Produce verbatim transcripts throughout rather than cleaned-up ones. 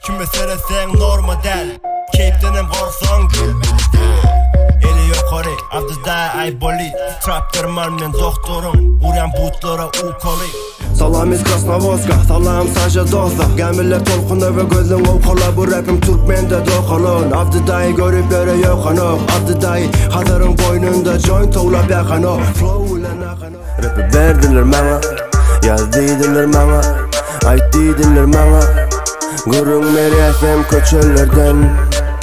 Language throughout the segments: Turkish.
Kime seresen norma del Keyptenem korsan gülmeli Eli yukarı avdıda ay boli Trap derman men doktorum Uyan butlara ukoli Salam iz Krasnovodska, salam Saja Doza Gemiller tolkuna ve gözün ovkola Bu rapim Türkmen'de dokolun Avdıdayı görüp yere yokanok Avdıdayı hazırın boynunda Joint oğla bekanok Flow ile nakanok Rap'i verdiler bana Yaz deydiler bana Ait deydiler bana Gurun meriyesem köçöllerden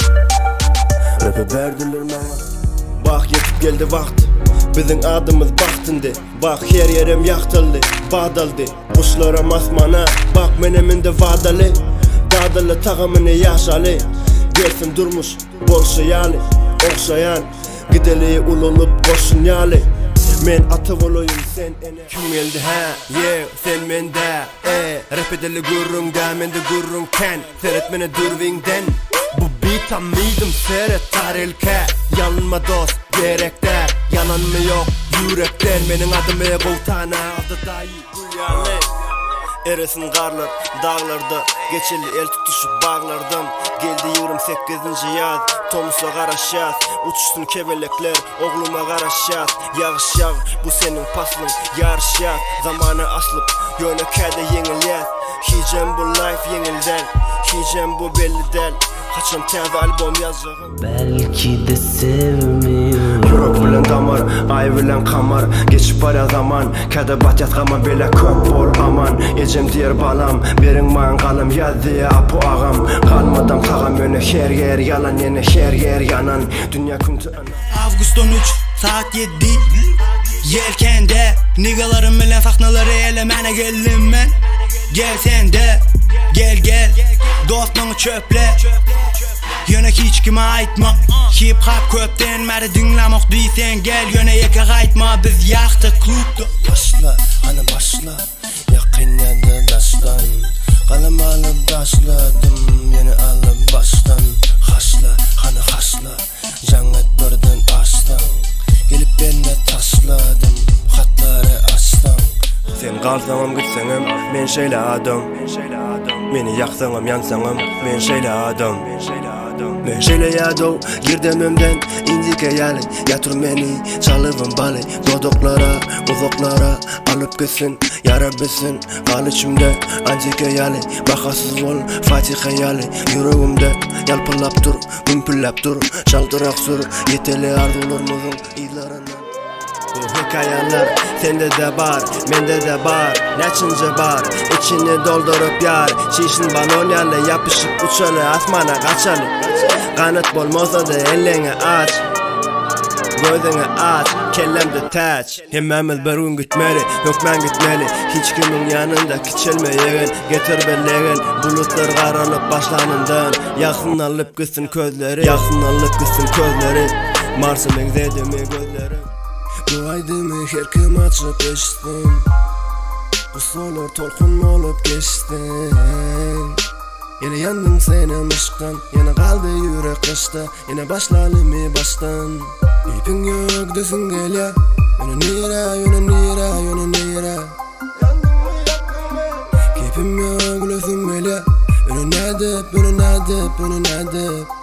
Rap'i verdiler bana Bak yetip geldi vakt Bizim adımız baktındı Bak her yerim yaktıldı Bağdaldı Kuşlara masmana Bak meneminde vadalı Dadalı takımını yaşalı Gelsin durmuş bol şayalı Okşayan Gideliği ululup boşun yalı Men atı olayım sen ene Kim geldi ha yeah sen mende e Rap edeli gurrunga mende gurrunken Seyret mene durvingden Bu beat amiydim seyret tarilke Yanma dost gerek der Yalan mı yok yürekten Benim adım Ego Tana Avdıdayı Gülyalı Eresin karlar dağlarda Geçeli el tutuşup bağlardım Geldi yirmi sekizinci yaz Tomusla karaşat Uçuşsun kebelekler Oğluma karaşat Yağış yağ Bu senin paslın Yarış yağ Zamanı aslıp Yönekede yenil yaz Hicem bu life yenilden Hicem bu belli del Kaçan tezde albüm yazacağım Belki de sevmiyorum Yürek bilen damar, ay bilen kamar Geçip para zaman, kede bat yatkaman Bele köp ol aman Ecem diyer balam, berin man kalım Yaz diye apu ağam Kalmadan tağam yöne her yer yalan Yine her yer yanan Dünya küntü ana Avgust on üç saat yedi Yelkende Nigalarım bilen sahnaları elemene geldim ben Gel sen de Gel gel Dostluğunu çöple Yöne hiç kime aitma Hip hop köpten meri dinlemek deysen Gel yöne yeke kaytma Biz yaktık klubda Başla hani başla Yakın yandı daştan Kalem alıp başladım Yeni alıp baştan Haşla hani haşla Cennet birden açtan Gelip ben de taşladım Hatları açtan Sen kalsanım gitsenim Men şeyle adam Beni yaksanım yansanım Men şeyle adam Men şeyle yadov Girdim ömden indike yali Yatır beni çalıvın bali Dodoklara uzoklara Alıp gitsin yara bilsin Kal içimde antike yali Bakasız ol Fatiha yali Yüreğimde yalpılap dur Gümpüllap dur Şaltırak sür Yeteli arzular muzun İlarından Bu hikayeler sende de var, mende de var Neçince var, içini doldurup yar Şişin balon yerle yapışıp uçalı Asmana kaçalı Kanıt bolmasa da elini aç Gözünü aç, kellemde taç Hemmemiz bir gün gitmeli, yok ben gitmeli Hiç kimin yanında kiçilmeyin Getir belleğin, bulutlar karalıp başlanından Yaksın alıp gitsin közleri Yaksın alıp gitsin közleri Mars'ın benzedi mi gözleri Bu aydımı her kim açıp geçtin Bu solur tolkun olup geçtin Yine yandın senin ışıktan Yine kaldı yürek kışta Yine başlalım baştan İpin yok desin gel ya Yönü nira, yönü nira, yönü nira Keyfim yok gözüm gel ya Yönü nedip, yönü nedip, yönü nedip